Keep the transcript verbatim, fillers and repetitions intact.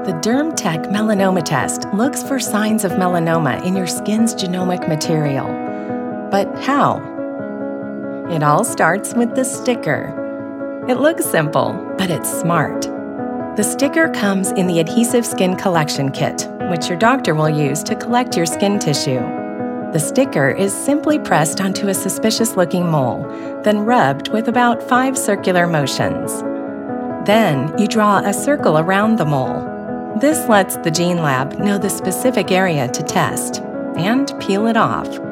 The DermTech Melanoma Test looks for signs of melanoma in your skin's genomic material. But how? It all starts with the sticker. It looks simple, but it's smart. The sticker comes in the Adhesive Skin Collection Kit, which your doctor will use to collect your skin tissue. The sticker is simply pressed onto a suspicious-looking mole, then rubbed with about five circular motions. Then you draw a circle around the mole. This lets the gene lab know the specific area to test and peel it off.